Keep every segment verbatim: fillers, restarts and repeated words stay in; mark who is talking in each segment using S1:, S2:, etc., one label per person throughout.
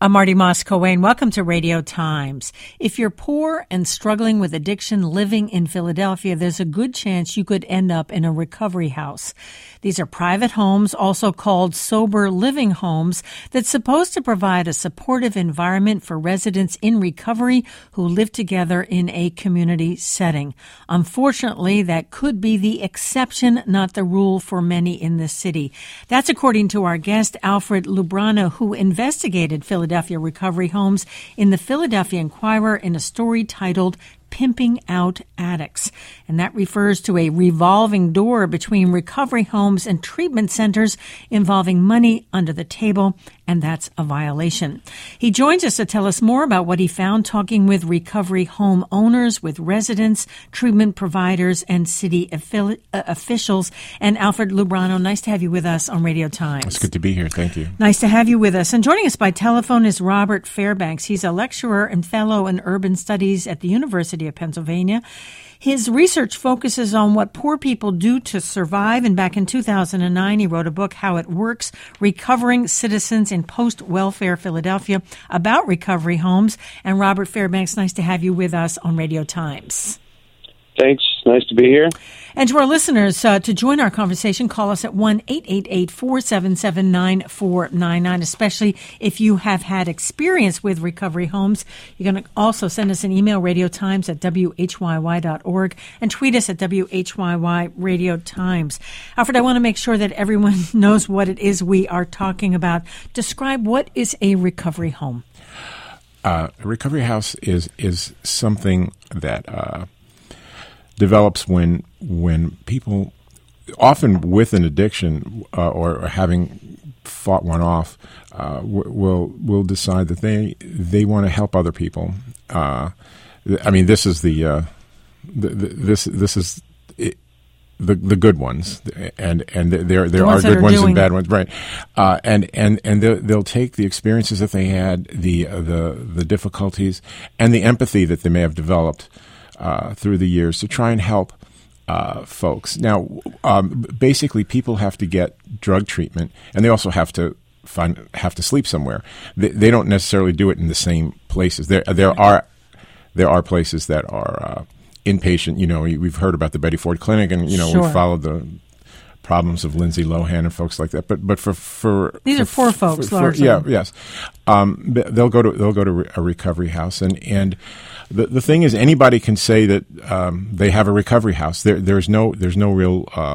S1: I'm Marty Moss-Coane. Welcome to Radio Times. If you're poor and struggling with addiction living in Philadelphia, there's a good chance you could end up in a recovery house. These are private homes, also called sober living homes, that's supposed to provide a supportive environment for residents in recovery who live together in a community setting. Unfortunately, that could be the exception, not the rule for many in this city. That's according to our guest, Alfred Lubrano, who investigated Philadelphia recovery homes in the Philadelphia Inquirer in a story titled Pimping Out Addicts. And that refers to a revolving door between recovery homes and treatment centers involving money under the table, and that's a violation. He joins us to tell us more about what he found talking with recovery home owners, with residents, treatment providers, and city affili- uh, officials. And Alfred Lubrano, nice to have you with us on Radio Times.
S2: It's good to be here. Thank you.
S1: Nice to have you with us. And joining us by telephone is Robert Fairbanks. He's a lecturer and fellow in urban studies at the University of Pennsylvania. His research focuses on what poor people do to survive, and back in two thousand nine, he wrote a book, How It Works, Recovering Citizens in Post-Welfare Philadelphia, about recovery homes. And Robert Fairbanks, nice to have you with us on Radio Times.
S3: Thanks. Nice to be here.
S1: And to our listeners, uh, to join our conversation, call us at one eight eight eight, four seven seven, nine four nine nine, especially if you have had experience with recovery homes. You're going to also send us an email, radiotimes at w h y y dot org, and tweet us at W H Y Y Radio Times. Alfred, I want to make sure that everyone knows what it is we are talking about. Describe what is a recovery home.
S2: Uh, a recovery house is is something that uh, develops when when people, often with an addiction uh, or, or having fought one off, uh, w- will will decide that they they want to help other people. Uh, I mean, this is the, uh, the, the this this is it, the the good ones, and and there there
S1: the
S2: are good
S1: are
S2: ones
S1: doing.
S2: and bad ones, right? Uh, and and and they'll, they'll take the experiences that they had, the uh, the the difficulties, and the empathy that they may have developed Uh, through the years to try and help uh, folks. Now, um, basically, people have to get drug treatment, and they also have to find have to sleep somewhere. They, they don't necessarily do it in the same places. There, there are there are places that are uh, inpatient. You know, we've heard about the Betty Ford Clinic, and you know
S1: Sure.
S2: we've followed the problems of Lindsay Lohan and folks like that. But but for for
S1: These
S2: for,
S1: are poor folks,
S2: for, for,
S1: largely.
S2: yeah, yes. Um, they'll go to they'll go to a recovery house, and and. The the thing is, anybody can say that um, they have a recovery house. There there's no there's no real uh,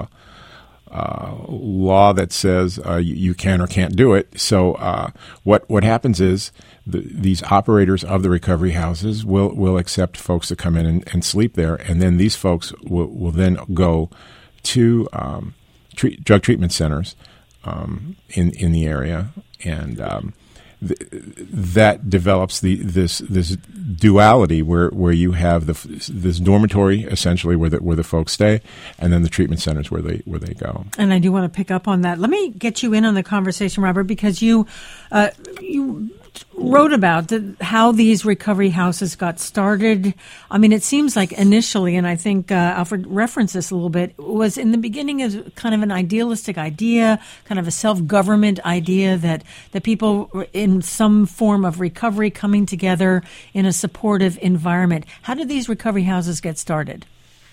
S2: uh, law that says uh, you, you can or can't do it. So uh, what what happens is the, these operators of the recovery houses will will accept folks to come in and, and sleep there, and then these folks will will then go to um, treat, drug treatment centers um, in in the area, and um, th- that develops the this this duality where, where you have the this dormitory essentially where the where the folks stay, and then the treatment centers where they where they go.
S1: And I do want to pick up on that. Let me get you in on the conversation, Robert, because you uh, you wrote about the, how these recovery houses got started. I mean, it seems like initially, and I think uh, Alfred referenced this a little bit, was in the beginning as kind of an idealistic idea, kind of a self-government idea that that people in some form of recovery coming together in a supportive environment. How did these recovery houses get started?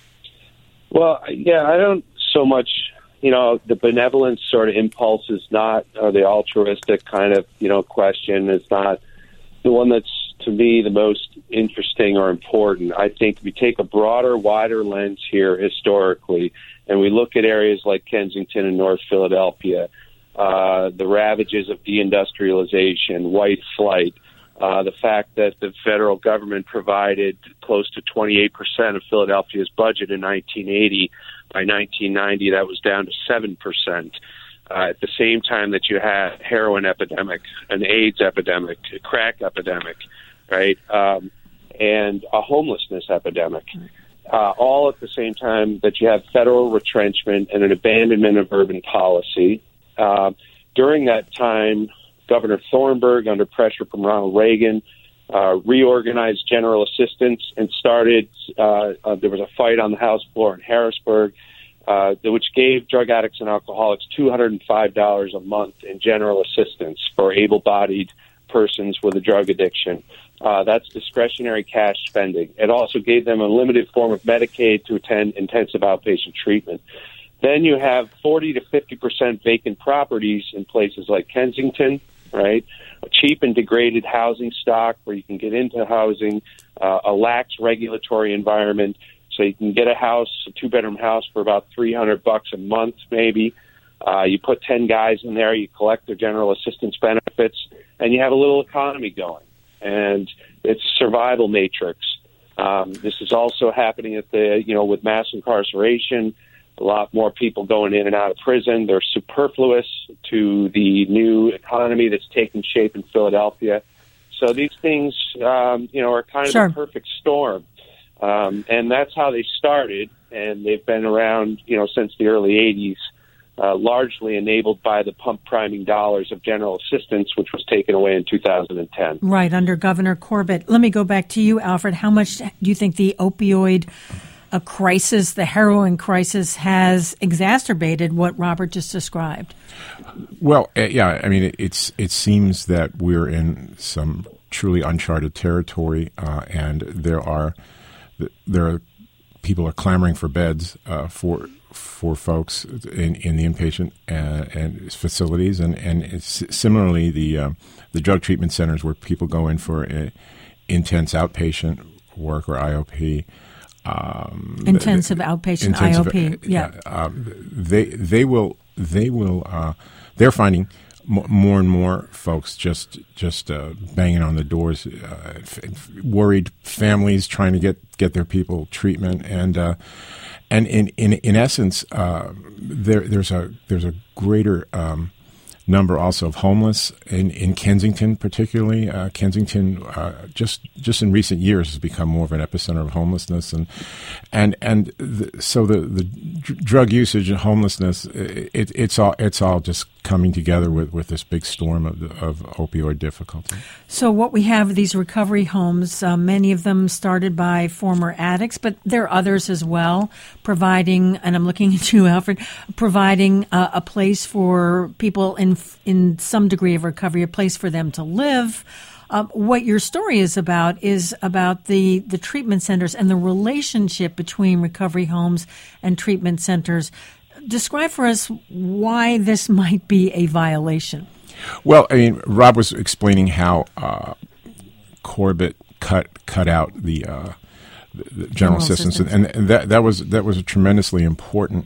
S3: Well, yeah, I don't so much, you know, the benevolence sort of impulse is not, or the altruistic kind of, you know, question is not the one that's, to me, the most interesting or important. I think we take a broader, wider lens here historically, and we look at areas like Kensington and North Philadelphia, uh, the ravages of deindustrialization, white flight, Uh, the fact that the federal government provided close to twenty-eight percent of Philadelphia's budget in nineteen eighty. By nineteen ninety, that was down to seven percent. Uh, at the same time that you had heroin epidemic, an AIDS epidemic, a crack epidemic, right, um, and a homelessness epidemic. Uh, all at the same time that you have federal retrenchment and an abandonment of urban policy. Uh, during that time, Governor Thornburg, under pressure from Ronald Reagan, uh, reorganized General Assistance and started, uh, uh, there was a fight on the House floor in Harrisburg, uh, which gave drug addicts and alcoholics two hundred five dollars a month in general assistance for able-bodied persons with a drug addiction. Uh, that's discretionary cash spending. It also gave them a limited form of Medicaid to attend intensive outpatient treatment. Then you have forty to fifty percent vacant properties in places like Kensington, right? A cheap and degraded housing stock where you can get into housing, uh, a lax regulatory environment, so you can get a house, a two-bedroom house for about three hundred bucks a month, maybe. Uh, you put ten guys in there, you collect their general assistance benefits, and you have a little economy going. And it's a survival matrix. Um, this is also happening at the, you know, with mass incarceration. A lot more people going in and out of prison. They're superfluous to the new economy that's taking shape in Philadelphia. So these things, um, you know, are kind of
S1: sure.
S3: a perfect storm. Um, and that's how they started. And they've been around, you know, since the early eighties, uh, largely enabled by the pump priming dollars of general assistance, which was taken away in two thousand ten.
S1: Right, under Governor Corbett. Let me go back to you, Alfred. How much do you think the opioid a crisis, the heroin crisis, has exacerbated what Robert just described?
S2: Well, uh, yeah, I mean, it, it's it seems that we're in some truly uncharted territory, uh, and there are there are people are clamoring for beds uh, for for folks in, in the inpatient uh, and facilities, and and it's similarly the uh, the drug treatment centers where people go in for uh, intense outpatient work or I O P. Um,
S1: intensive the, outpatient intensive, I O P, yeah.
S2: Uh, they they will they will uh, they're finding m- more and more folks just just uh, banging on the doors, uh, f- worried families trying to get, get their people treatment, and uh, and in in in essence, uh, there there's a there's a greater um, number also of homeless in, in Kensington, particularly. Uh, Kensington, uh, just just in recent years, has become more of an epicenter of homelessness, and and and the, so the the drug usage and homelessness, it, it's all it's all just coming together with, with this big storm of of opioid difficulty.
S1: So what we have, these recovery homes, uh, many of them started by former addicts, but there are others as well, providing, and I'm looking at you, Alfred, providing uh, a place for people in in some degree of recovery, a place for them to live. Uh, what your story is about is about the, the treatment centers and the relationship between recovery homes and treatment centers. Describe for us why this might be a violation.
S2: Well, I mean, Rob was explaining how uh, Corbett cut cut out the, uh, the, the general, general assistance, assistance. And, and that that was that was a tremendously important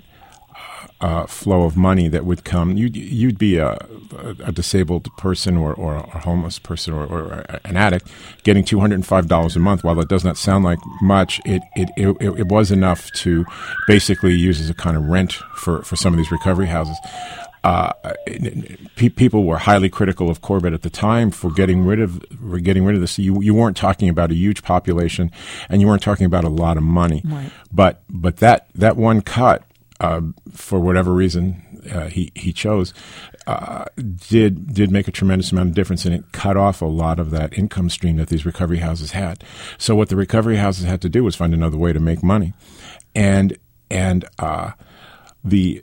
S2: Uh, flow of money that would come. You'd, you'd be a, a disabled person or, or a homeless person or, or an addict getting two hundred five dollars a month. While it does not sound like much, it it, it, it was enough to basically use as a kind of rent for, for some of these recovery houses. Uh, pe- people were highly critical of Corbett at the time for getting rid of for getting rid of this. You you weren't talking about a huge population, and you weren't talking about a lot of money.
S1: Right.
S2: But but that that one cut, Uh, for whatever reason uh, he he chose, uh, did did make a tremendous amount of difference, and it cut off a lot of that income stream that these recovery houses had. So what the recovery houses had to do was find another way to make money, and and uh, the,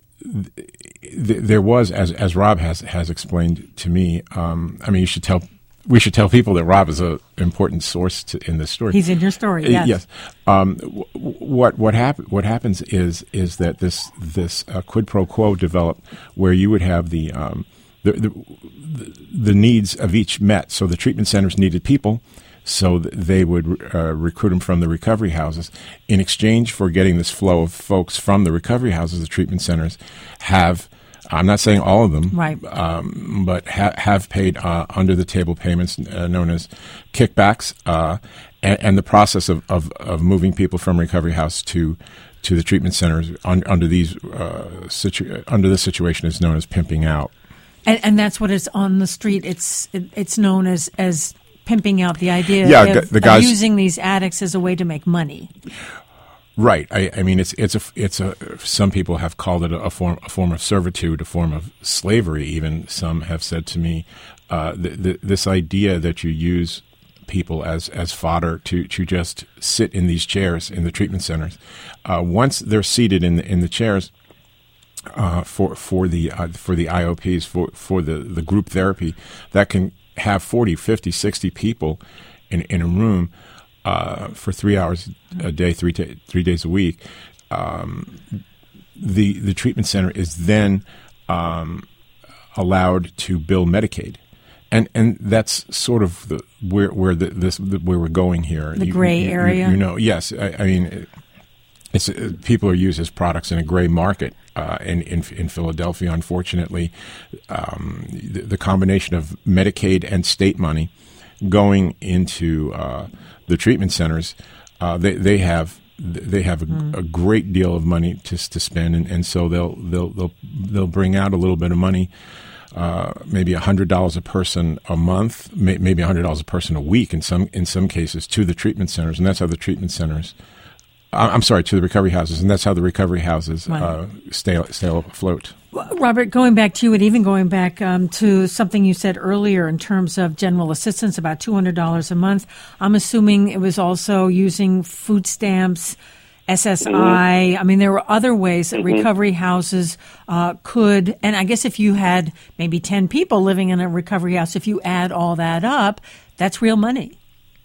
S2: the there was, as as Rob has has explained to me. Um, I mean, you should tell. We should tell people that Rob is an important source to, in this story.
S1: He's in your story, yes.
S2: Uh, yes. Um, w- what what, hap- what happens is is that this this uh, quid pro quo developed where you would have the, um, the, the the needs of each met. So the treatment centers needed people, so th- they would uh, recruit them from the recovery houses. In exchange for getting this flow of folks from the recovery houses, the treatment centers have. I'm not saying all of them,
S1: right.
S2: um, but ha- have paid uh, under-the-table payments uh, known as kickbacks, uh, and, and the process of, of, of moving people from recovery house to to the treatment centers un- under these uh, situ- under this situation is known as pimping out.
S1: And, and that's what is on the street. It's it, it's known as as pimping out. The idea
S2: yeah,
S1: of,
S2: the guys,
S1: of using these addicts as a way to make money.
S2: Right. I, I mean, it's it's a it's a. Some people have called it a, a form a form of servitude, a form of slavery. Even some have said to me, uh, th- th- this idea that you use people as as fodder to to just sit in these chairs in the treatment centers. Uh, once they're seated in the, in the chairs uh, for for the uh, for the I O Ps for for the, the group therapy, that can have forty, fifty, sixty people in, in a room uh, for three hours a day, three t- three days a week, um, the the treatment center is then um, allowed to bill Medicaid. And and that's sort of the where where the, this the, where we're going here.
S1: The gray
S2: you, you,
S1: area.
S2: You, you know, yes. I, I mean, it's uh, people are used as products in a gray market uh, in, in in Philadelphia. Unfortunately, um, the, the combination of Medicaid and state money going into uh, the treatment centers, uh, they they have they have a, mm. a great deal of money to to spend, and, and so they'll they'll they'll they'll bring out a little bit of money. Uh, maybe a hundred dollars a person a month, may, maybe a hundred dollars a person a week in some in some cases to the treatment centers, and that's how the treatment centers. Uh, I'm sorry, to the recovery houses, and that's how the recovery houses
S1: right.
S2: uh, stay stay afloat.
S1: Robert, going back to you, and even going back um, to something you said earlier in terms of general assistance, about two hundred dollars a month. I'm assuming it was also using food stamps. S S I. Mm-hmm. I mean, there were other ways that mm-hmm. recovery houses uh, could, and I guess if you had maybe ten people living in a recovery house, if you add all that up, that's real money.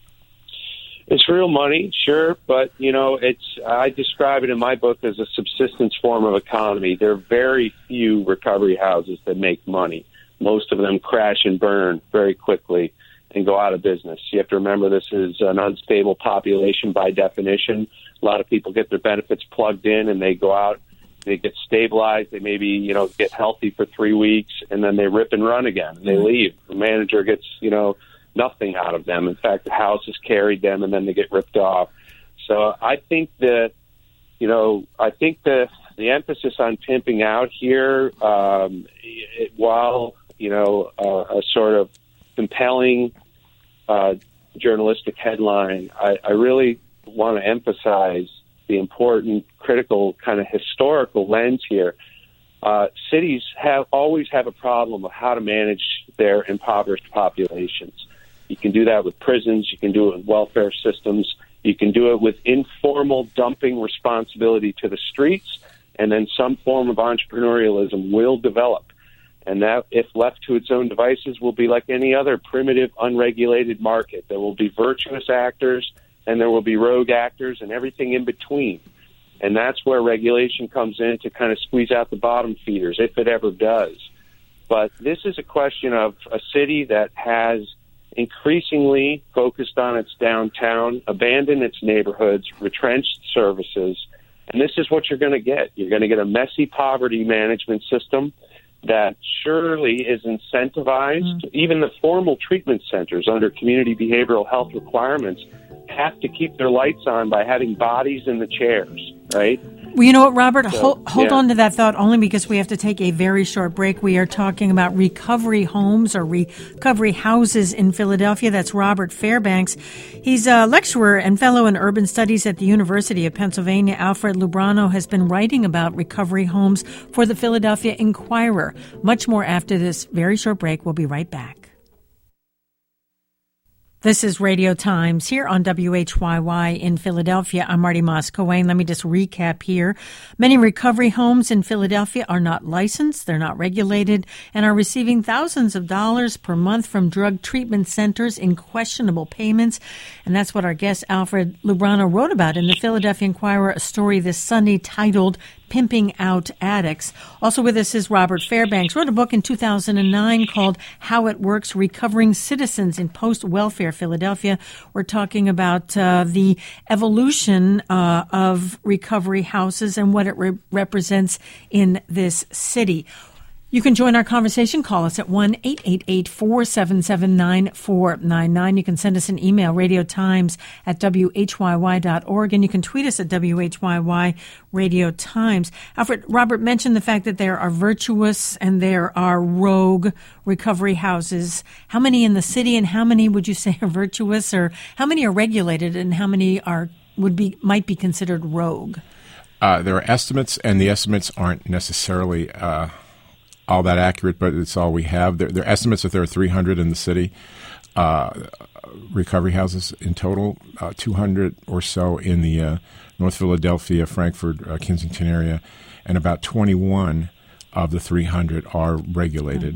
S3: It's real money, sure, but, you know, it's I describe it in my book as a subsistence form of economy. There are very few recovery houses that make money. Most of them crash and burn very quickly and go out of business. You have to remember this is an unstable population by definition. A lot of people get their benefits plugged in and they go out, they get stabilized, they maybe, you know, get healthy for three weeks and then they rip and run again and they leave. The manager gets, you know, nothing out of them. In fact, the house has carried them and then they get ripped off. So I think that, you know, I think the, the emphasis on pimping out here, um, it, while, you know, uh, a sort of compelling uh, journalistic headline, I, I really want to emphasize the important, critical, kind of historical lens here. Uh, cities have always have a problem of how to manage their impoverished populations. You can do that with prisons. You can do it with welfare systems. You can do it with informal dumping responsibility to the streets, and then some form of entrepreneurialism will develop. And that, if left to its own devices, will be like any other primitive, unregulated market. There will be virtuous actors, and there will be rogue actors and everything in between. And that's where regulation comes in to kind of squeeze out the bottom feeders, if it ever does. But this is a question of a city that has increasingly focused on its downtown, abandoned its neighborhoods, retrenched services. And this is what you're going to get. You're going to get a messy poverty management system that surely is incentivized. Mm-hmm. Even the formal treatment centers under community behavioral health requirements have to keep their lights on by having bodies in the chairs, right?
S1: Well, you know what, Robert?
S3: So,
S1: hold hold
S3: yeah.
S1: on to that thought only because we have to take a very short break. We are talking about recovery homes or recovery houses in Philadelphia. That's Robert Fairbanks. He's a lecturer and fellow in urban studies at the University of Pennsylvania. Alfred Lubrano has been writing about recovery homes for the Philadelphia Inquirer. Much more after this very short break. We'll be right back. This is Radio Times here on W H Y Y in Philadelphia. I'm Marty Moss-Coane. Let me just recap here. Many recovery homes in Philadelphia are not licensed, they're not regulated, and are receiving thousands of dollars per month from drug treatment centers in questionable payments. And that's what our guest Alfred Lubrano wrote about in the Philadelphia Inquirer, a story this Sunday titled Pimping Out Addicts. Also with us is Robert Fairbanks. Wrote a book in two thousand nine called How It Works, Recovering Citizens in Post-Welfare Philadelphia. We're talking about uh, the evolution uh, of recovery houses and what it re- represents in this city. You can join our conversation. Call us at one eight eight eight, four seven seven, nine four nine nine. You can send us an email, radiotimes at W H Y Y dot org, and you can tweet us at W H Y Y Radio Times. Alfred, Robert mentioned the fact that there are virtuous and there are rogue recovery houses. How many in the city and how many would you say are virtuous, or how many are regulated and how many are would be might be considered rogue?
S2: Uh, there are estimates, and the estimates aren't necessarily uh all that accurate, but it's all we have. There, there are estimates that there are three hundred in the city, uh, recovery houses in total, uh, two hundred or so in the uh, North Philadelphia, Frankfurt, uh, Kensington area, and about twenty-one of the three hundred are regulated.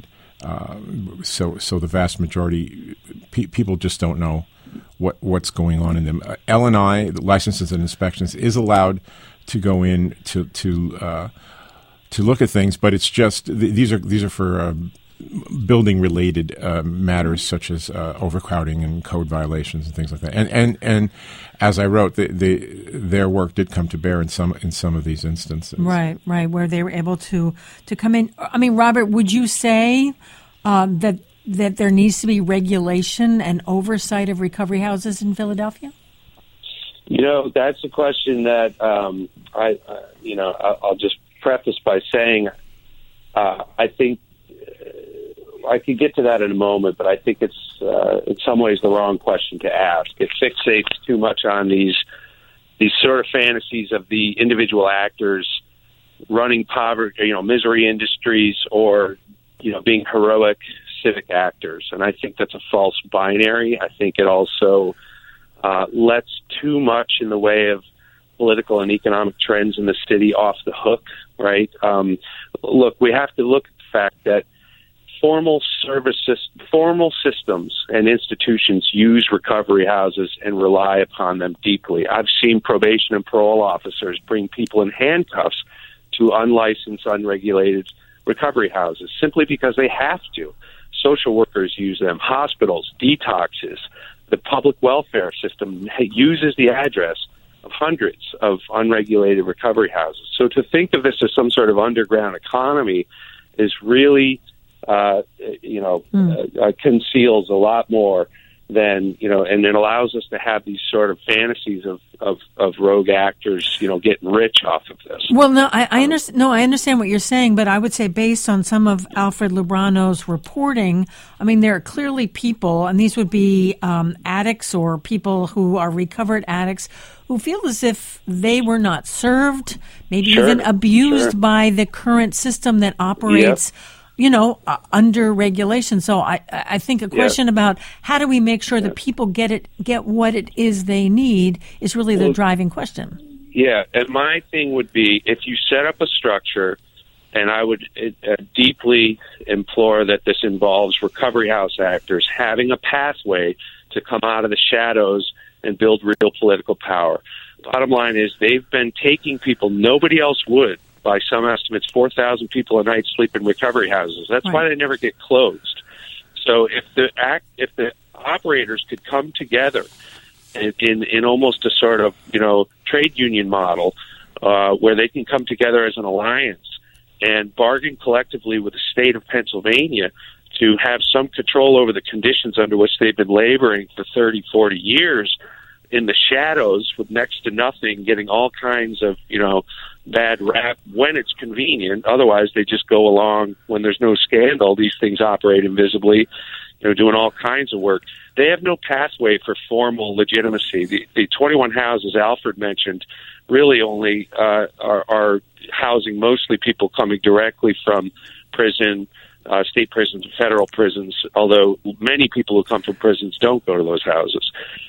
S2: uh, so so the vast majority pe- people just don't know what what's going on in them. Uh, L and I, the licenses and inspections, is allowed to go in to to uh, to look at things, but it's just th- these are these are for uh, building related uh, matters such as uh, overcrowding and code violations and things like that. And and and as I wrote, the, the, their work did come to bear in some in some of these instances.
S1: Right, right, where they were able to to come in. I mean, Robert, would you say um, that that there needs to be regulation and oversight of recovery houses in Philadelphia?
S3: You know, that's a question that um, I, uh, you know, I'll just preface by saying uh, I think. I could get to that in a moment, but I think it's uh, in some ways the wrong question to ask. It fixates too much on these these sort of fantasies of the individual actors running poverty, you know, misery industries, or you know, being heroic civic actors. And I think that's a false binary. I think it also uh, lets too much in the way of political and economic trends in the city off the hook. Right? Um, look, we have to look at the fact that Formal services, formal systems and institutions use recovery houses and rely upon them deeply. I've seen probation and parole officers bring people in handcuffs to unlicensed, unregulated recovery houses simply because they have to. Social workers use them, hospitals, detoxes. The public welfare system uses the address of hundreds of unregulated recovery houses. So to think of this as some sort of underground economy is really Uh, you know, mm. uh, conceals a lot more than, you know, and it allows us to have these sort of fantasies of, of, of rogue actors, you know, getting rich off of this.
S1: Well, no, I, I understand. No, I understand what you're saying, but I would say based on some of Alfred Lubrano's reporting, I mean, there are clearly people, and these would be um, addicts or people who are recovered addicts, who feel as if they were not served, maybe
S3: sure,
S1: even abused
S3: sure.
S1: by the current system that operates. Yep. You know, uh, under regulation. So I, I think a question yeah. about how do we make sure yeah. that people get it, get what it is they need is really the well, driving question.
S3: Yeah, and my thing would be if you set up a structure, and I would uh, deeply implore that this involves recovery house actors having a pathway to come out of the shadows and build real political power. Bottom line is they've been taking people nobody else would. By some estimates, four thousand people a night sleep in recovery houses. That's right. Why they never get closed. So if the act, if the operators could come together in, in, in almost a sort of, you know, trade union model uh, where they can come together as an alliance and bargain collectively with the state of Pennsylvania to have some control over the conditions under which they've been laboring for thirty, forty years in the shadows with next to nothing, getting all kinds of, you know, bad rap when it's convenient. Otherwise, they just go along when there's no scandal. These things operate invisibly, you know, doing all kinds of work. They have no pathway for formal legitimacy. The, the twenty-one houses Alfred mentioned really only uh, are, are housing mostly people coming directly from prison, uh, state prisons, federal prisons, although many people who come from prisons don't go to those houses.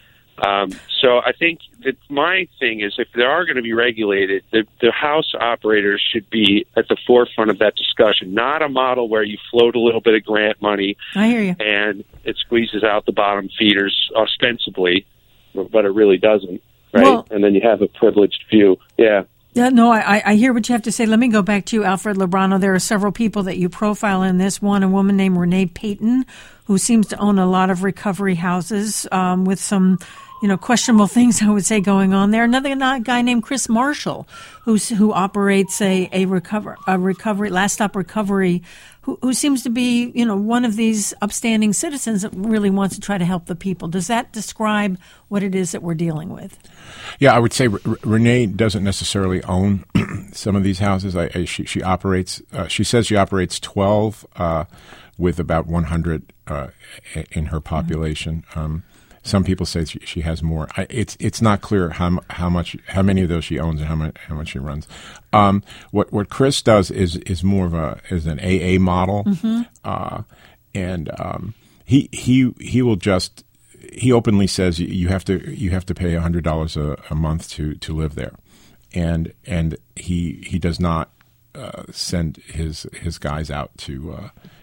S3: Um, so I think that my thing is if they are going to be regulated, the, the house operators should be at the forefront of that discussion, not a model where you float a little bit of grant money
S1: I hear you.
S3: and it squeezes out the bottom feeders ostensibly, but it really doesn't, right? Well, and then you have a privileged few. Yeah.
S1: Yeah, no, I, I hear what you have to say. Let me go back to you, Alfred Lubrano. There are several people that you profile in this. One, a woman named Renee Payton, who seems to own a lot of recovery houses um, with some, you know, questionable things, I would say, going on there. Another guy named Chris Marshall, who's, who operates a, a, recover, a recovery, last stop recovery, who, who seems to be, you know, one of these upstanding citizens that really wants to try to help the people. Does that describe what it is that we're dealing with?
S2: Yeah, I would say R- Renee doesn't necessarily own some of these houses. I, I, she, she operates, uh, she says she operates twelve uh, with about one hundred uh, in her population. Mm-hmm. Um, some people say she, she has more. I, it's it's not clear how how much how many of those she owns and how much how much she runs. Um, what what Chris does is is more of a is an A A model, mm-hmm. uh, and um, he he he will just. He openly says you have to you have to pay a hundred dollars a month to, to live there, and and he he does not uh, send his his guys out to uh,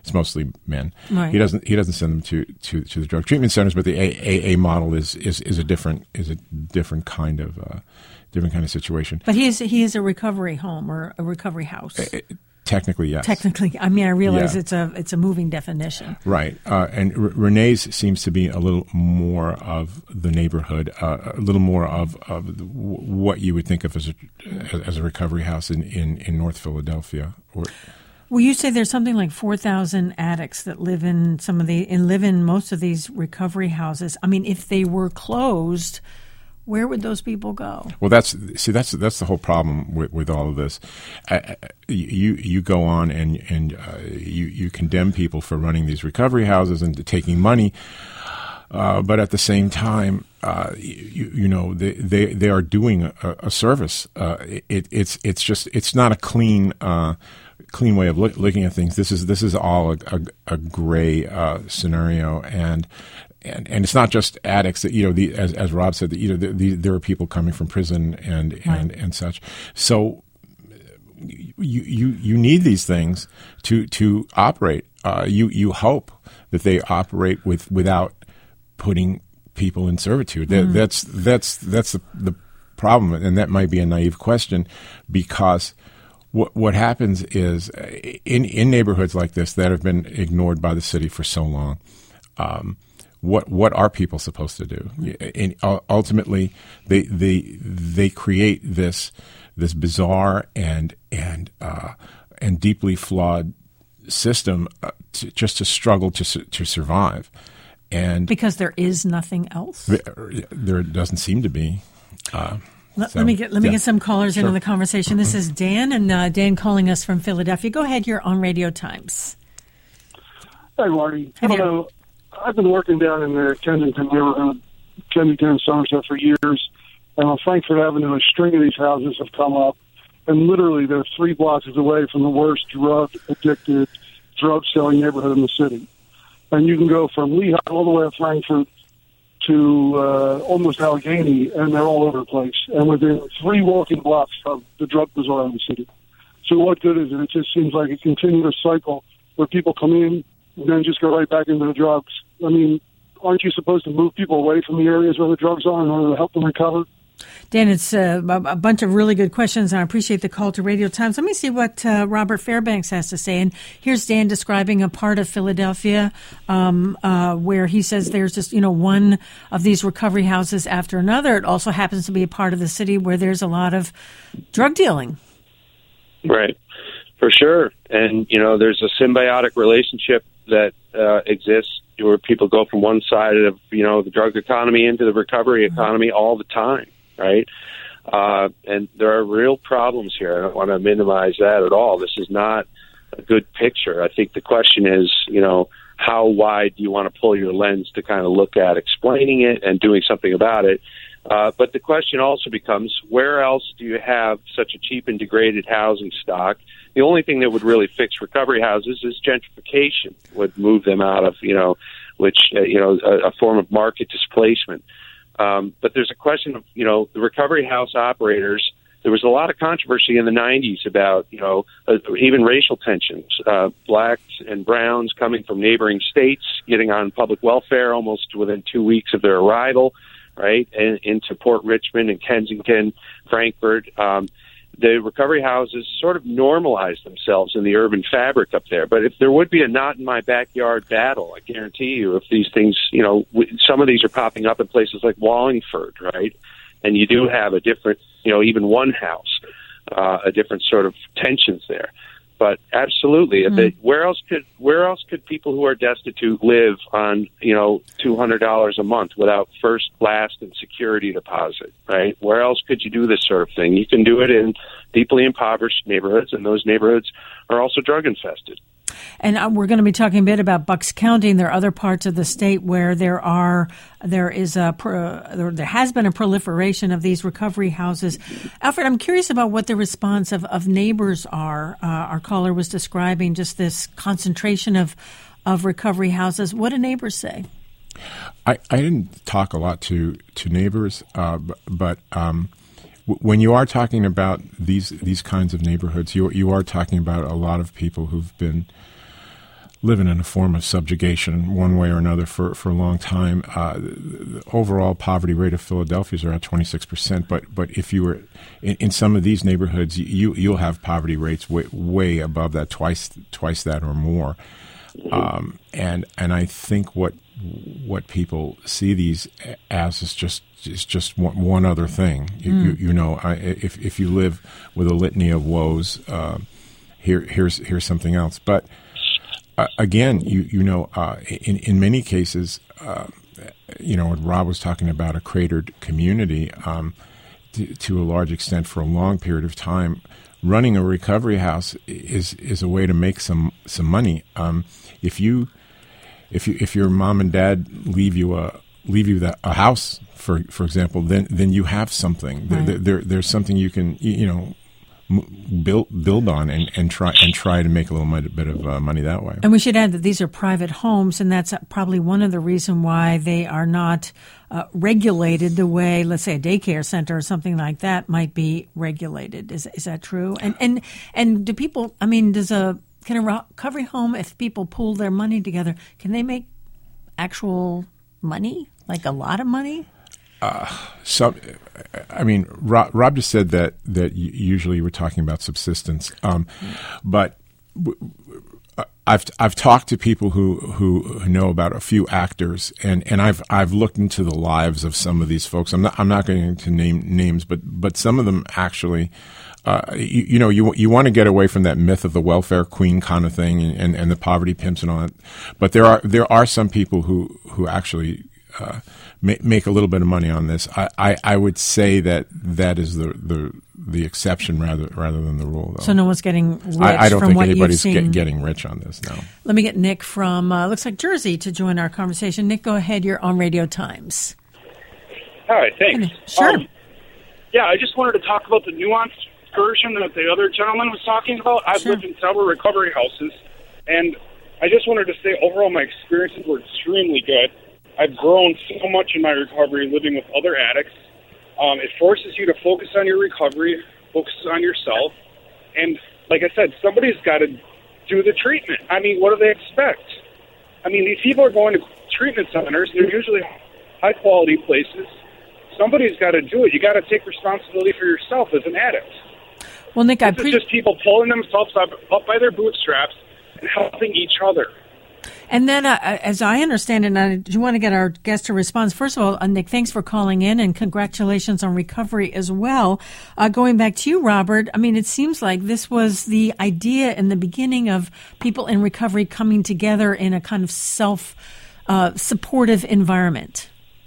S2: It's mostly men.
S1: Right.
S2: He doesn't he doesn't send them to, to, to the drug treatment centers, but the A A model is, is, is a different is a different kind of uh, different kind of situation.
S1: But he is he is a recovery home or a recovery house.
S2: Uh, Technically, yes.
S1: Technically, I mean, I realize
S2: Yeah.
S1: it's a it's a moving definition.
S2: Right. Uh, and R- Renee's seems to be a little more of the neighborhood, uh, a little more of, of the, w- what you would think of as a, as a recovery house in, in, in North Philadelphia. Or,
S1: Well, you say there's something like four thousand addicts that live in some of the and live in most of these recovery houses. I mean, if they were closed, where would those people go?
S2: well, that's see, that's that's the whole problem with, with all of this. Uh, you you go on and and uh, you you condemn people for running these recovery houses and taking money, uh, but at the same time, uh, you you know they they, they are doing a, a service. Uh, it, it's it's just it's not a clean. Uh, clean way of look, looking at things. This is this is all a, a, a gray uh, scenario, and and and it's not just addicts. That you know, the, as as Rob said, that you know, the, the, there are people coming from prison and
S1: Right.
S2: and, and such. So you you you need these things to to operate. Uh, you you hope that they operate with without putting people in servitude. That,
S1: Mm-hmm.
S2: That's that's that's the, the problem, and that might be a naive question, because what what happens is in in neighborhoods like this that have been ignored by the city for so long. Um, what what are people supposed to do? And ultimately, they they they create this this bizarre and and uh, and deeply flawed system uh, to, just to struggle to su- to survive. And
S1: Because there is nothing else.
S2: there, there doesn't seem to be. Uh,
S1: Let,
S2: so,
S1: let me get let me
S2: yeah.
S1: get some callers
S2: Sure.
S1: into the conversation. This is Dan, and uh, Dan calling us from Philadelphia. Go ahead, you're on Radio Times.
S4: Hey, Marty.
S1: Hey there.
S4: Hello. I've been working down in the Kensington neighborhood, Kensington, Somerset, for years. And on Frankfort Avenue, a string of these houses have come up. And literally, they're three blocks away from the worst drug-addicted, drug-selling neighborhood in the city. And you can go from Lehigh all the way to Frankfort to uh, almost Allegheny, and they're all over the place. And within three walking blocks of the drug bazaar in the city. So what good is it? It just seems like a continuous cycle where people come in and then just go right back into the drugs. I mean, aren't you supposed to move people away from the areas where the drugs are in order to help them recover?
S1: Dan, it's uh, a bunch of really good questions, and I appreciate the call to Radio Times. Let me see what uh, Robert Fairbanks has to say. And here's Dan describing a part of Philadelphia um, uh, where he says there's just, you know, one of these recovery houses after another. It also happens to be a part of the city where there's a lot of drug dealing.
S3: Right, for sure. And, you know, there's a symbiotic relationship that uh, exists where people go from one side of, you know, the drug economy into the recovery economy all the time, right? Uh, and there are real problems here. I don't want to minimize that at all. This is not a good picture. I think the question is, you know, how wide do you want to pull your lens to kind of look at explaining it and doing something about it? Uh, but the question also becomes, where else do you have such a cheap and degraded housing stock? The only thing that would really fix recovery houses is gentrification, would move them out of, you know, which, uh, you know, a, a form of market displacement. Um, but there's a question of, you know, the recovery house operators. There was a lot of controversy in the nineties about, you know, uh, even racial tensions, uh, blacks and browns coming from neighboring states, getting on public welfare almost within two weeks of their arrival, right, and into Port Richmond and Kensington, Frankfort. Um, the recovery houses sort of normalized themselves in the urban fabric up there. But if there would be a not in my backyard battle, I guarantee you, if these things, you know, w- some of these are popping up in places like Wallingford, right, and you do have a different, you know, even one house, uh, a different sort of tensions there. But absolutely, if it, where else could where else could people who are destitute live on, you know, two hundred dollars a month without first, last, and security deposit, right? Where else could you do this sort of thing? You can do it in deeply impoverished neighborhoods, and those neighborhoods are also drug infested.
S1: And uh, we're going to be talking a bit about Bucks County. And there are other parts of the state where there are there is a pro, there, there has been a proliferation of these recovery houses. Alfred, I'm curious about what the response of, of neighbors are. Uh, our caller was describing just this concentration of of recovery houses. What do neighbors say?
S2: I, I didn't talk a lot to to neighbors, uh, but, but um, w- when you are talking about these these kinds of neighborhoods, you you are talking about a lot of people who've been living in a form of subjugation one way or another for, for a long time. Uh, the overall poverty rate of Philadelphia is around twenty-six percent, but but if you were in, in some of these neighborhoods, you you'll have poverty rates way, way above that, twice twice that or more. Um, and and I think what what people see these as is just is just one, one other thing. You, mm. you, you know, I, if if you live with a litany of woes, uh, here here's here's something else. But uh, again, you you know, uh, in in many cases, uh, you know, what Rob was talking about, a cratered community, um, to, to a large extent for a long period of time. Running a recovery house is is a way to make some some money. Um, if you if you if your mom and dad leave you a leave you that, a house, for for example, then then you have something. Right. There, there there's something you can you know build build on and, and try and try to make a little bit of uh, money that way.
S1: And we should add that these are private homes, and that's probably one of the reasons why they are not uh, regulated the way, let's say, a daycare center or something like that might be regulated. Is is that true? And and and do people? I mean, does a can a recovery home, if people pool their money together, can they make actual money, like a lot of money?
S2: Uh, so, I mean, Rob, Rob just said that that usually we're talking about subsistence, um, but I've I've talked to people who, who know about a few actors, and, and I've I've looked into the lives of some of these folks. I'm not I'm not going to name names, but but some of them actually, uh, you, you know, you you want to get away from that myth of the welfare queen kind of thing, and, and, and the poverty pimps and all that. But there are there are some people who who actually. Uh, make a little bit of money on this. I, I, I would say that that is the, the the exception rather rather than the rule, though.
S1: So no one's getting rich
S2: I, I don't
S1: from
S2: think
S1: what
S2: anybody's
S1: you've seen.
S2: Get, getting rich on this, no.
S1: Let me get Nick from, uh, looks like Jersey, to join our conversation. Nick, go ahead. You're on Radio Times.
S5: All right, thanks.
S1: Sure.
S5: Um, yeah, I just wanted to talk about the nuanced version that the other gentleman was talking about. I've
S1: Sure.
S5: lived in several recovery houses, and I just wanted to say overall my experiences were extremely good. I've grown so much in my recovery living with other addicts. Um, it forces you to focus on your recovery, focus on yourself. And like I said, somebody's got to do the treatment. I mean, what do they expect? I mean, these people are going to treatment centers. They're usually high-quality places. Somebody's got to do it. You got to take responsibility for yourself as an addict.
S1: Well, Nick, I
S5: This
S1: pre-
S5: is just people pulling themselves up, up by their bootstraps and helping each other.
S1: And then, uh, as I understand it, and I do want to get our guest to respond. First of all, uh, Nick, thanks for calling in, and congratulations on recovery as well. Uh, going back to you, Robert, I mean, it seems like this was the idea in the beginning of people in recovery coming together in a kind of self-supportive uh, environment.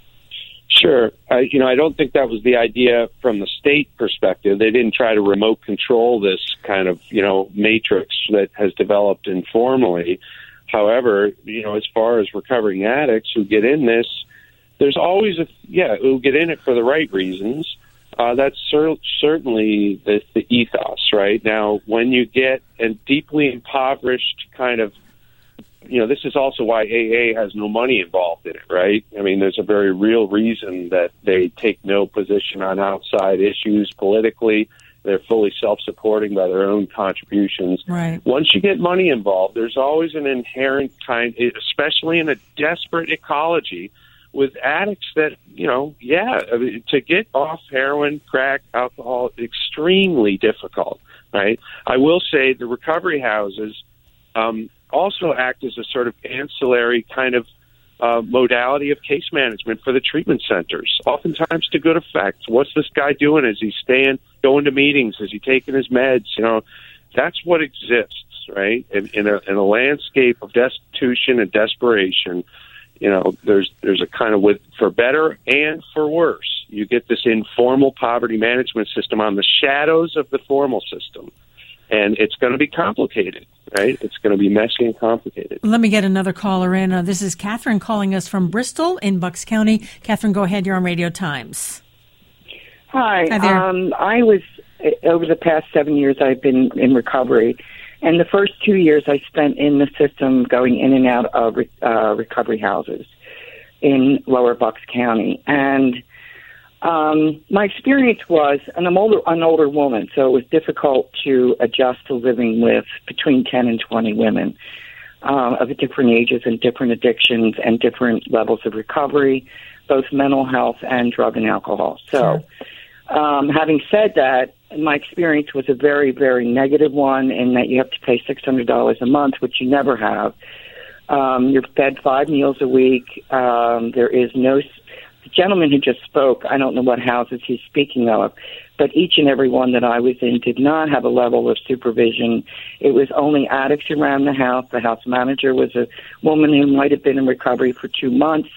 S3: Sure. I, you know, I don't think that was the idea from the state perspective. They didn't try to remote control this kind of, you know, matrix that has developed informally. However, you know, as far as recovering addicts who get in this, there's always a, yeah, who get in it for the right reasons. Uh, that's cer- certainly the, the ethos, right? Now, when you get a deeply impoverished kind of, you know, this is also why A A has no money involved in it, right? I mean, there's a very real reason that they take no position on outside issues politically. They're fully self-supporting by their own contributions.
S1: Right.
S3: Once you get money involved, there's always an inherent kind, especially in a desperate ecology, with addicts that, you know, yeah, I mean, to get off heroin, crack, alcohol, extremely difficult, right? I will say the recovery houses um, also act as a sort of ancillary kind of Uh, modality of case management for the treatment centers, oftentimes to good effect. What's this guy doing? Is he staying, going to meetings? Is he taking his meds? You know, that's what exists, right? In, in, a, in a landscape of destitution and desperation, you know, there's there's a kind of, with for better and for worse, you get this informal poverty management system on the shadows of the formal system. And it's going to be complicated, right? It's going to be messy and complicated.
S1: Let me get another caller in. Uh, this is Catherine calling us from Bristol in Bucks County. Catherine, go ahead. You're on Radio Times.
S6: Hi.
S1: Hi there.
S6: Um, I was, over the past seven years, I've been in recovery. And the first two years I spent in the system going in and out of uh, recovery houses in Lower Bucks County. And Um, my experience was, and I'm older, an older woman, so it was difficult to adjust to living with between ten and twenty women. uh, of different ages and different addictions and different levels of recovery, both mental health and drug and alcohol. So, um, having said that, my experience was a very, very negative one in that you have to pay six hundred dollars a month, which you never have. Um, you're fed five meals a week. Um, there is no... The gentleman who just spoke, I don't know what houses he's speaking of, but each and every one that I was in did not have a level of supervision. It was only addicts around the house. The house manager was a woman who might have been in recovery for two months.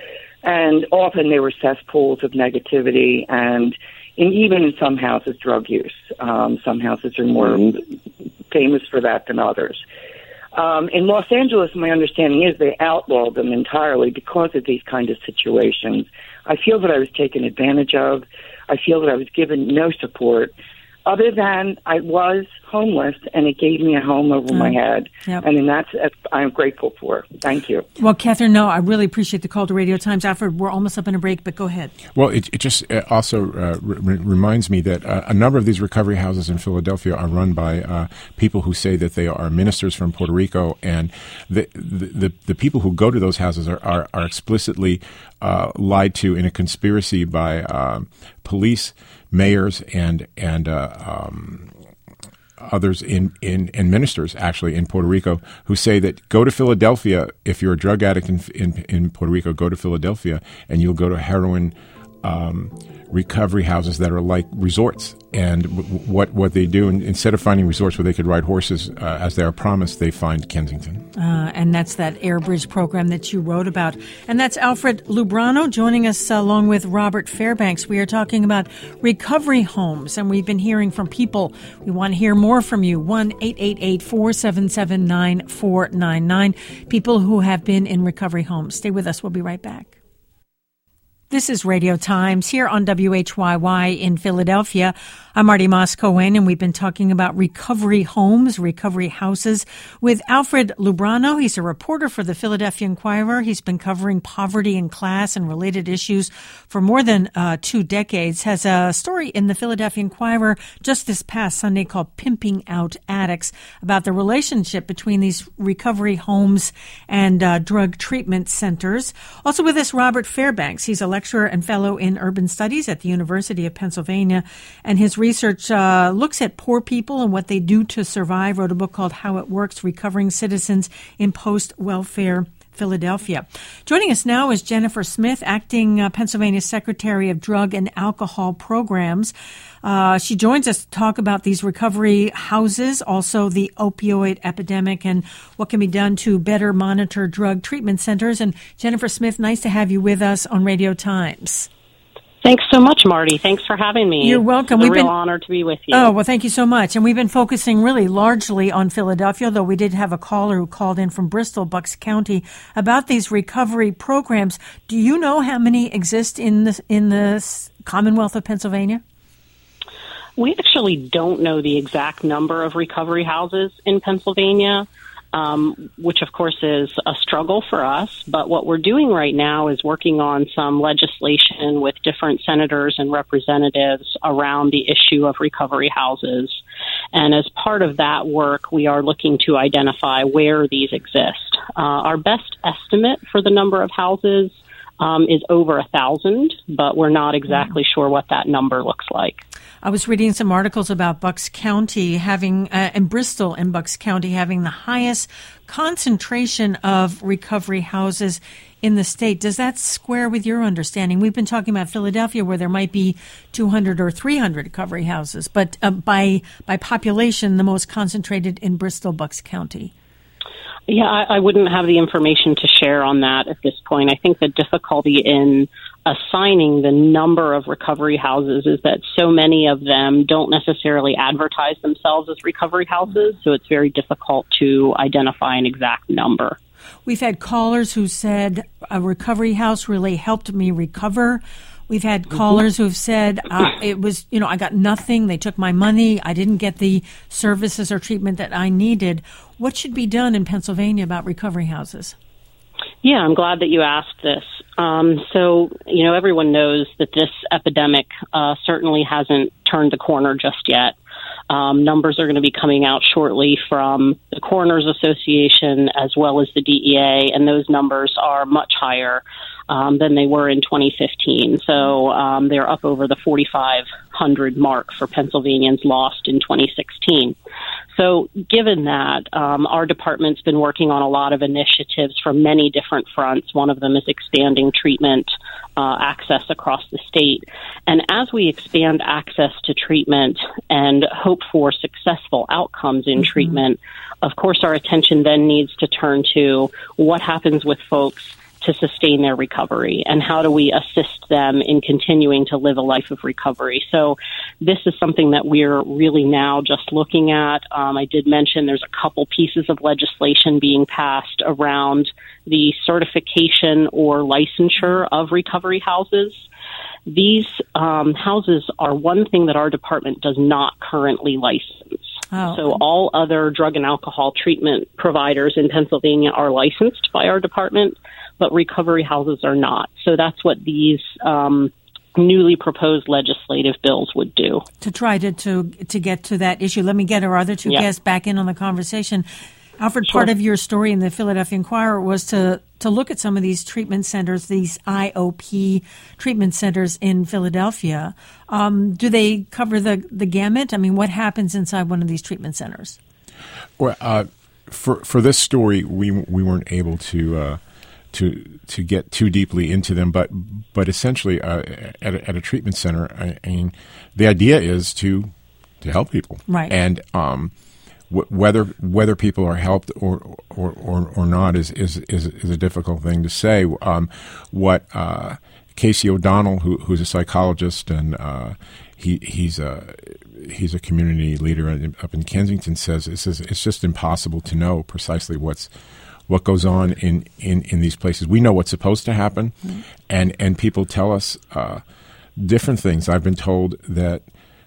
S6: And often there were cesspools of negativity and, and even in some houses, drug use. Um, some houses are more famous for that than others. Um, in Los Angeles, my understanding is they outlawed them entirely because of these kind of situations. I feel that I was taken advantage of. I feel that I was given no support other than I was homeless, and it gave me a home over mm. my head. Yep. And then that's, that's I'm grateful for. Thank you.
S1: Well, Catherine, no, I really appreciate the call to Radio Times. Alfred, we're almost up in a break, but go ahead.
S2: Well, it, it just uh, also uh, re- reminds me that uh, a number of these recovery houses in Philadelphia are run by uh, people who say that they are ministers from Puerto Rico, and the the, the, the people who go to those houses are, are, are explicitly uh, lied to in a conspiracy by uh, police, mayors, and and uh, um, others in, in and ministers actually in Puerto Rico who say that go to Philadelphia if you're a drug addict in in, in Puerto Rico. Go to Philadelphia and you'll go to heroin um, recovery houses that are like resorts. And w- what what they do, and instead of finding resorts where they could ride horses uh, as they are promised, they find Kensington.
S1: Uh, and that's that Air Bridge program that you wrote about. And that's Alfred Lubrano joining us uh, along with Robert Fairbanks. We are talking about recovery homes, and we've been hearing from people. We want to hear more from you. one eight eight eight, four seven seven, nine four nine nine. People who have been in recovery homes. Stay with us. We'll be right back. This is Radio Times here on W H Y Y in Philadelphia. I'm Marty Moss-Cohen, and we've been talking about recovery homes, recovery houses with Alfred Lubrano. He's a reporter for the Philadelphia Inquirer. He's been covering poverty and class and related issues for more than uh, two decades. Has a story in the Philadelphia Inquirer just this past Sunday called Pimping Out Addicts about the relationship between these recovery homes and uh, drug treatment centers. Also with us, Robert Fairbanks. He's a lecturer and fellow in urban studies at the University of Pennsylvania, and his research uh, looks at poor people and what they do to survive. Wrote a book called How It Works, Recovering Citizens in Post-Welfare Philadelphia. Joining us now is Jennifer Smith, acting uh, Pennsylvania Secretary of Drug and Alcohol Programs. Uh, she joins us to talk about these recovery houses, also the opioid epidemic, and what can be done to better monitor drug treatment centers. And Jennifer Smith, nice to have you with us on Radio Times.
S7: Thanks so much, Marty. Thanks for having me.
S1: You're welcome.
S7: It's a
S1: we've
S7: real
S1: been,
S7: honor to be with you.
S1: Oh, well, thank you so much. And we've been focusing really largely on Philadelphia, though we did have a caller who called in from Bristol, Bucks County, about these recovery programs. Do you know how many exist in the, in the Commonwealth of Pennsylvania?
S7: We actually don't know the exact number of recovery houses in Pennsylvania, um, which, of course, is a struggle for us. But what we're doing right now is working on some legislation with different senators and representatives around the issue of recovery houses. And as part of that work, we are looking to identify where these exist. Uh, our best estimate for the number of houses um, is over a thousand, but we're not exactly wow. sure what that number looks like.
S1: I was reading some articles about Bucks County having, uh, and Bristol and Bucks County having the highest concentration of recovery houses in the state. Does that square with your understanding? We've been talking about Philadelphia, where there might be two hundred or three hundred recovery houses, but uh, by by population, the most concentrated in Bristol, Bucks County.
S7: Yeah, I, I wouldn't have the information to share on that at this point. I think the difficulty in assigning the number of recovery houses is that so many of them don't necessarily advertise themselves as recovery houses, so it's very difficult to identify an exact number.
S1: We've had callers who said a recovery house really helped me recover. We've had callers who have said uh, it was, you know, I got nothing. They took my money. I didn't get the services or treatment that I needed. What should be done in Pennsylvania about recovery houses?
S7: Yeah, I'm glad that you asked this. Um, so, you know, everyone knows that this epidemic uh, certainly hasn't turned the corner just yet. Um, numbers are going to be coming out shortly from the Coroners Association as well as the D E A, and those numbers are much higher um, than they were in twenty fifteen. So um, they're up over the forty-five hundred mark for Pennsylvanians lost in twenty sixteen. So given that, um, our department's been working on a lot of initiatives from many different fronts. One of them is expanding treatment uh, access across the state. And as we expand access to treatment and hope for successful outcomes in mm-hmm. treatment, of course, our attention then needs to turn to what happens with folks to sustain their recovery, and how do we assist them in continuing to live a life of recovery. So this is something that we're really now just looking at. Um, I did mention there's a couple pieces of legislation being passed around the certification or licensure of recovery houses. These um, houses are one thing that our department does not currently license. Oh. So all other drug and alcohol treatment providers in Pennsylvania are licensed by our department, but recovery houses are not. So that's what these um, newly proposed legislative bills would do.
S1: To try to, to, to get to that issue, let me get our other two yeah. guests back in on the conversation. Alfred, sure. part of your story in the Philadelphia Inquirer was to, to look at some of these treatment centers, these I O P treatment centers in Philadelphia. Um, do they cover the, the gamut? I mean, what happens inside one of these treatment centers?
S2: Well, uh, for for this story, we we weren't able to uh, to to get too deeply into them, but but essentially, uh, at a, at a treatment center, I, I mean, the idea is to to help people,
S1: right?
S2: And um, whether whether people are helped or or, or, or not is, is is is a difficult thing to say. Um, what uh, Casey O'Donnell, who, who's a psychologist and uh, he he's a he's a community leader up in Kensington, says it's it's just impossible to know precisely what's what goes on in, in, in these places. We know what's supposed to happen, mm-hmm. and and people tell us uh, different things. I've been told that.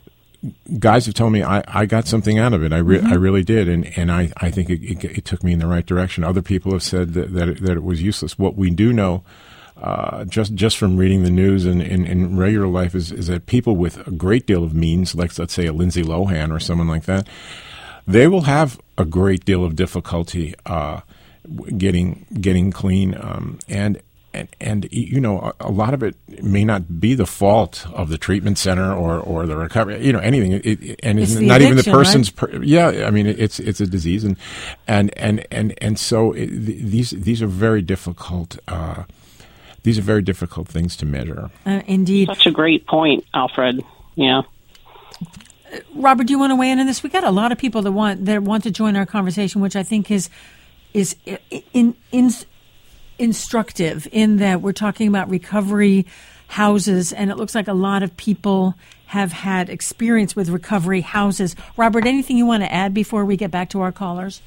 S2: Guys have told me I, I got something out of it. I re- mm-hmm. I really did, and and I, I think it, it, it took me in the right direction. Other people have said that that it, that it was useless. What we do know, uh, just just from reading the news and in, in regular life, is is that people with a great deal of means, like let's say a Lindsay Lohan or someone like that, they will have a great deal of difficulty uh, getting getting clean, um, and. And, and, you know, a, a lot of it may not be the fault of the treatment center or, or the recovery, you know, anything. It, it, and it's, it's not even the person's, right? per, yeah, I mean, it's it's a disease. And and, and, and, and so it, these these are very difficult, uh, these are very difficult things to measure.
S1: Uh, indeed.
S7: Such a great point, Alfred. Yeah.
S1: Robert, do you want to weigh in on this? We got a lot of people that want that want to join our conversation, which I think is is in in. instructive in that we're talking about recovery houses, and it looks like a lot of people have had experience with recovery houses. Robert, anything you want to add before we get back to our callers?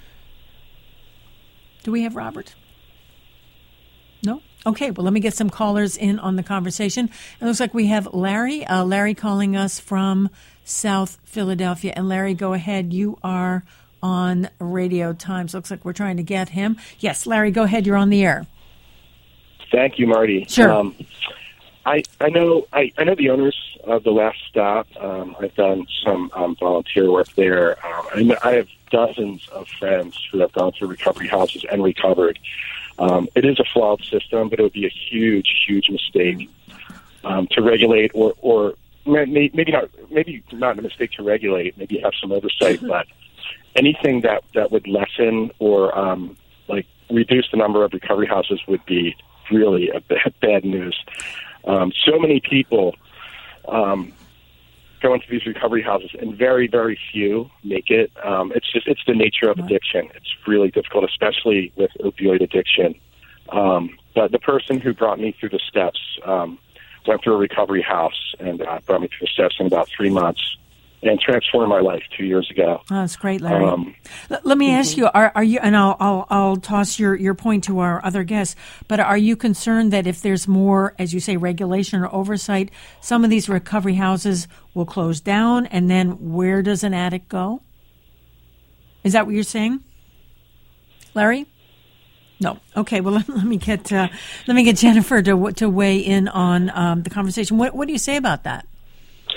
S1: Do we have Robert? No? Okay, well, let me get some callers in on the conversation. It looks like we have Larry. Uh, Larry calling us from South Philadelphia. And Larry, go ahead. You are on Radio Times. Looks like we're trying to get him. Yes, Larry, go ahead. You're on the air.
S8: Thank you, Marty.
S1: Sure.
S8: Um, I, I know I, I know the owners of the Last Stop. Um, I've done some um, volunteer work there. Um, I, know, I have dozens of friends who have gone through recovery houses and recovered. Um, it is a flawed system, but it would be a huge, huge mistake um, to regulate, or, or maybe not, maybe not a mistake to regulate. Maybe have some oversight, but anything that, that would lessen or um, like reduce the number of recovery houses would be really a bad, bad news. Um, so many people um, go into these recovery houses, and very, very few make it. Um, it's just it's the nature of addiction. It's really difficult, especially with opioid addiction. Um, but the person who brought me through the steps um, went through a recovery house and uh, brought me through the steps in about three months. And transformed my life two years ago.
S1: Oh, that's great, Larry. Um, L- let me ask you: Are, are you? And I'll, I'll, I'll toss your, your point to our other guests. But are you concerned that if there's more, as you say, regulation or oversight, some of these recovery houses will close down, and then where does an addict go? Is that what you're saying, Larry? No. Okay. Well, let, let me get uh, let me get Jennifer to to weigh in on um, the conversation. What what do you say about that?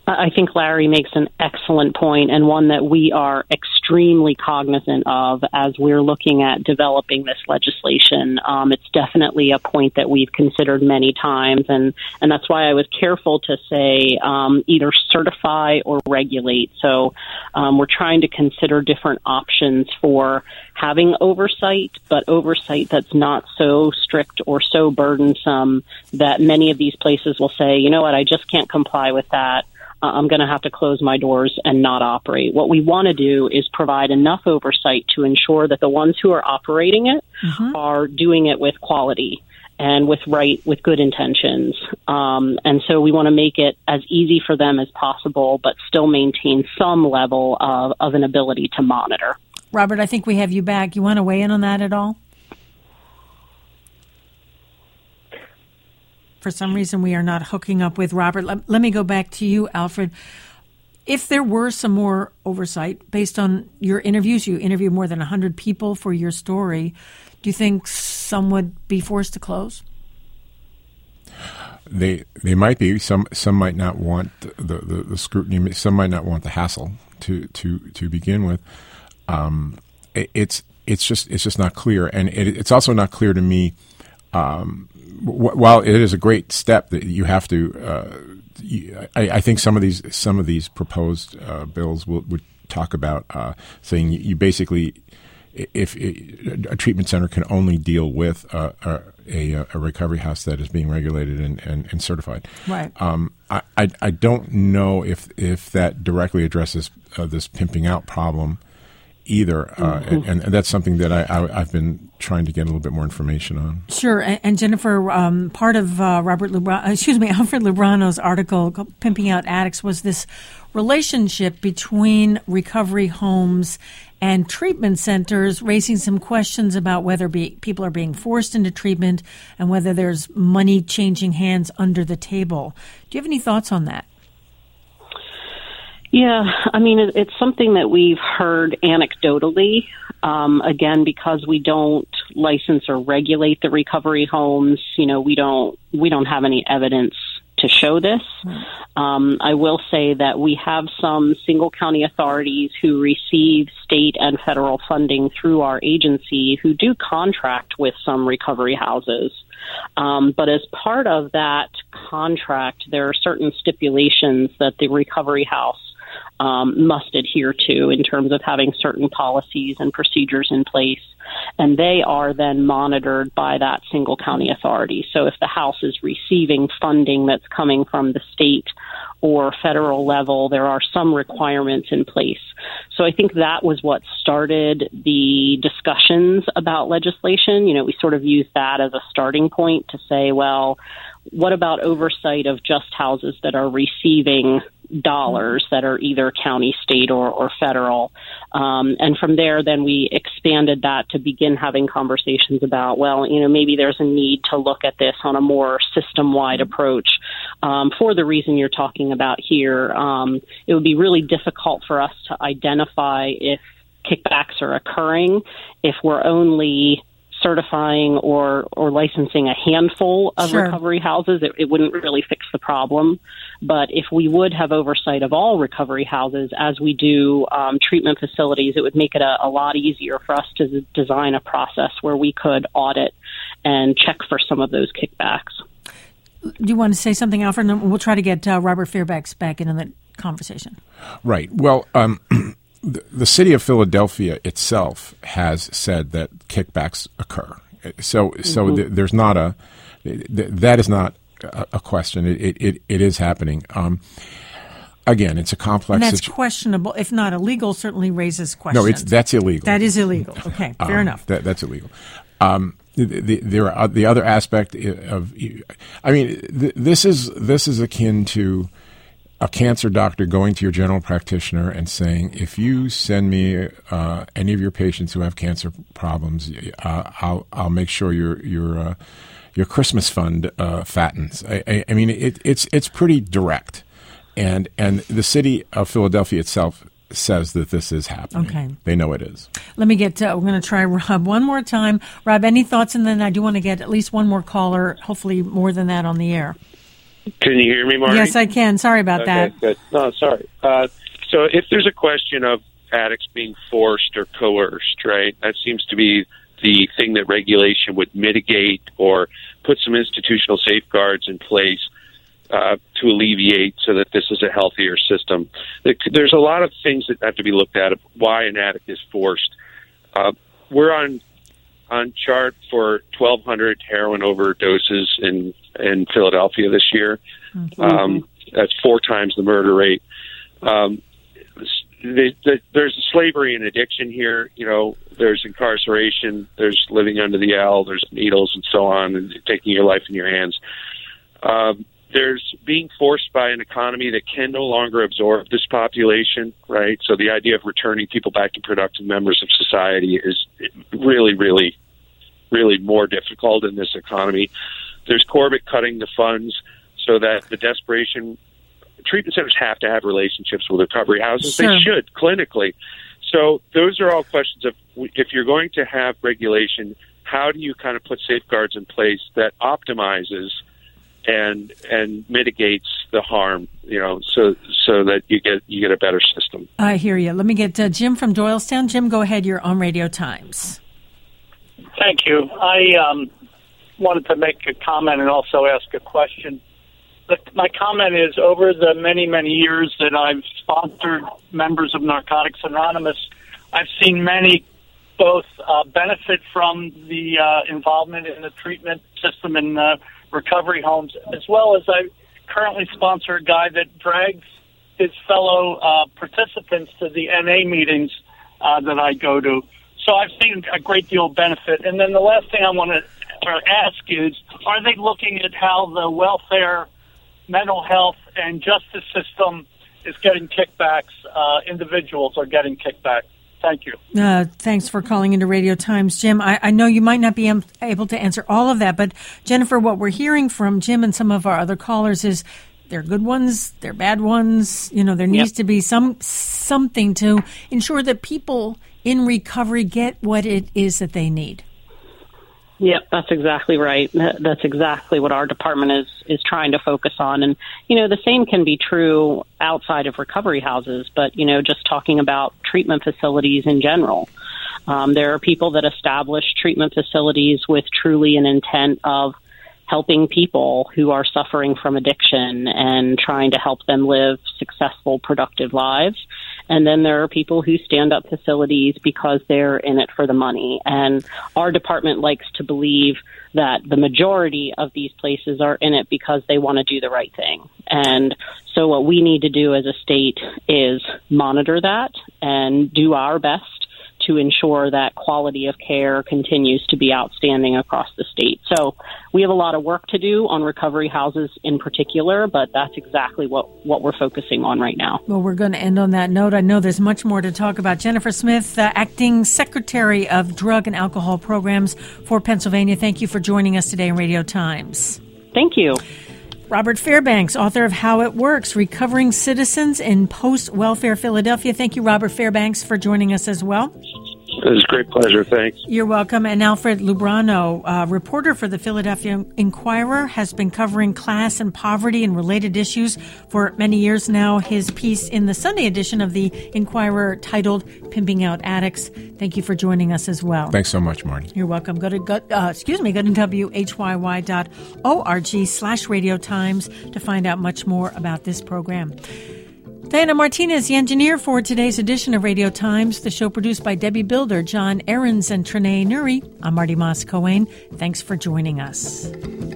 S7: I think Larry makes an excellent point, and one that we are extremely cognizant of as we're looking at developing this legislation. Um, it's definitely a point that we've considered many times, and, and that's why I was careful to say um, either certify or regulate. So um, we're trying to consider different options for having oversight, but oversight that's not so strict or so burdensome that many of these places will say, you know what, I just can't comply with that. I'm going to have to close my doors and not operate. What we want to do is provide enough oversight to ensure that the ones who are operating it mm-hmm. are doing it with quality and with right, with good intentions. Um, and so we want to make it as easy for them as possible, but still maintain some level of, of an ability to monitor.
S1: Robert, I think we have you back. You want to weigh in on that at all? For some reason, we are not hooking up with Robert. Let, let me go back to you, Alfred. If there were some more oversight based on your interviews, you interviewed more than one hundred people for your story, do you think some would be forced to close?
S2: They they might be. Some some might not want the, the, the scrutiny. Some might not want the hassle to to, to begin with. Um, it, it's it's just it's just not clear, and it, it's also not clear to me. Um, While it is a great step that you have to, uh, you, I, I think some of these some of these proposed uh, bills will, would talk about uh, saying you, you basically, if it, a treatment center can only deal with uh, a, a recovery house that is being regulated and, and, and certified.
S1: Right.
S2: Um, I, I I don't know if if that directly addresses uh, this pimping out problem either, uh, mm-hmm. and, and that's something that I, I, I've been trying to get a little bit more information on.
S1: Sure, and, and Jennifer, um, part of uh, Robert Lubra- excuse me, Alfred Lubrano's article, "Pimping Out Addicts," was this relationship between recovery homes and treatment centers, raising some questions about whether be, people are being forced into treatment and whether there's money changing hands under the table. Do you have any thoughts on that?
S7: Yeah, I mean, it's something that we've heard anecdotally. Um, again, because we don't license or regulate the recovery homes, you know, we don't we don't have any evidence to show this. Um, I will say that we have some single county authorities who receive state and federal funding through our agency who do contract with some recovery houses. Um, but as part of that contract, there are certain stipulations that the recovery house Um, must adhere to in terms of having certain policies and procedures in place. And they are then monitored by that single county authority. So if the house is receiving funding that's coming from the state or federal level, there are some requirements in place. So I think that was what started the discussions about legislation. You know, we sort of used that as a starting point to say, well, what about oversight of just houses that are receiving dollars that are either county, state, or, or federal? Um, and from there, then we expanded that to begin having conversations about, well, you know, maybe there's a need to look at this on a more system-wide approach um, for the reason you're talking about here. Um, it would be really difficult for us to identify if kickbacks are occurring if we're only certifying or, or licensing a handful of
S1: sure.
S7: recovery houses. It, it wouldn't really fix the problem. But if we would have oversight of all recovery houses as we do um, treatment facilities, it would make it a, a lot easier for us to d- design a process where we could audit and check for some of those kickbacks.
S1: Do you want to say something, Alfred? And we'll try to get uh, Robert Fairbanks back into the conversation.
S2: Right. Well, um, the, the city of Philadelphia itself has said that kickbacks occur. So, mm-hmm. so th- there's not a th- that is not a, a question. It, it it is happening. Um, again, it's a complex.
S1: And that's
S2: situ-
S1: questionable, if not illegal. Certainly raises questions.
S2: No, it's that's illegal.
S1: That is illegal. Okay, fair
S2: um,
S1: enough.
S2: That, that's illegal. Um, the, the, there are the other aspect of. I mean, th- this is this is akin to a cancer doctor going to your general practitioner and saying, if you send me uh, any of your patients who have cancer problems, uh, I'll I'll make sure your your uh, your Christmas fund uh, fattens. I, I, I mean, it, it's it's pretty direct, and and the city of Philadelphia itself says that this is happening.
S1: Okay,
S2: they know it is.
S1: Let me get. Uh, we're going to try Rob one more time. Rob, any thoughts? And then I do want to get at least one more caller. Hopefully, more than that on the air.
S3: Can you hear me, Marty?
S1: Yes, I can. Sorry about
S3: okay,
S1: that.
S3: Good. No, sorry. Uh, so if there's a question of addicts being forced or coerced, right, that seems to be the thing that regulation would mitigate or put some institutional safeguards in place uh, to alleviate so that this is a healthier system. There's a lot of things that have to be looked at of why an addict is forced. Uh, we're on on chart for twelve hundred heroin overdoses in, in Philadelphia this year. Mm-hmm. Um, that's four times the murder rate. Um, the, the, there's slavery and addiction here. You know, there's incarceration, there's living under the L, there's needles and so on, and taking your life in your hands. Um, there's being forced by an economy that can no longer absorb this population, right? So the idea of returning people back to productive members of society is really, really, really more difficult in this economy. There's Corbett cutting the funds so that the desperation treatment centers have to have relationships with recovery houses. Sure. They should, clinically. So those are all questions of, if you're going to have regulation, how do you kind of put safeguards in place that optimizes and and mitigates the harm, you know, so so that you get you get a better system.
S1: I hear you. Let me get uh, Jim from Doylestown. Jim, go ahead. You're on Radio Times.
S9: Thank you. I um, wanted to make a comment and also ask a question. The, my comment is, over the many, many years that I've sponsored members of Narcotics Anonymous, I've seen many both uh, benefit from the uh, involvement in the treatment system in uh, recovery homes, as well as I currently sponsor a guy that drags his fellow uh, participants to the N A meetings uh, that I go to. So I've seen a great deal of benefit. And then the last thing I want to ask is, are they looking at how the welfare, mental health, and justice system is getting kickbacks? Uh, individuals are getting kickbacks. Thank you.
S1: Uh, thanks for calling into Radio Times, Jim. I, I know you might not be am- able to answer all of that, but Jennifer, what we're hearing from Jim and some of our other callers is they're good ones, they're bad ones. You know, there needs yep. to be some something to ensure that people in recovery get what it is that they need.
S7: Yep, that's exactly right. That's exactly what our department is is trying to focus on. And, you know, the same can be true outside of recovery houses, but, you know, just talking about treatment facilities in general. Um, there are people that establish treatment facilities with truly an intent of helping people who are suffering from addiction and trying to help them live successful, productive lives. And then there are people who stand up facilities because they're in it for the money. And our department likes to believe that the majority of these places are in it because they want to do the right thing. And so what we need to do as a state is monitor that and do our best to ensure that quality of care continues to be outstanding across the state. So we have a lot of work to do on recovery houses in particular, but that's exactly what, what we're focusing on right now.
S1: Well, we're going to end on that note. I know there's much more to talk about. Jennifer Smith, uh, Acting Secretary of Drug and Alcohol Programs for Pennsylvania, thank you for joining us today in Radio Times.
S7: Thank you.
S1: Robert Fairbanks, author of How It Works, Recovering Citizens in Post-Welfare Philadelphia. Thank you, Robert Fairbanks, for joining us as well.
S3: It was a great pleasure. Thanks.
S1: You're welcome. And Alfred Lubrano, uh, reporter for the Philadelphia Inquirer, has been covering class and poverty and related issues for many years now. His piece in the Sunday edition of the Inquirer titled Pimping Out Addicts. Thank you for joining us as well.
S2: Thanks so much, Marty.
S1: You're welcome. Go to, go, uh, excuse me, go to W H Y Y dot org slash Radio Times to find out much more about this program. Diana Martinez, the engineer for today's edition of Radio Times, the show produced by Debbie Builder, John Ahrens, and Trinae Nuri. I'm Marty Moss-Cohen. Thanks for joining us.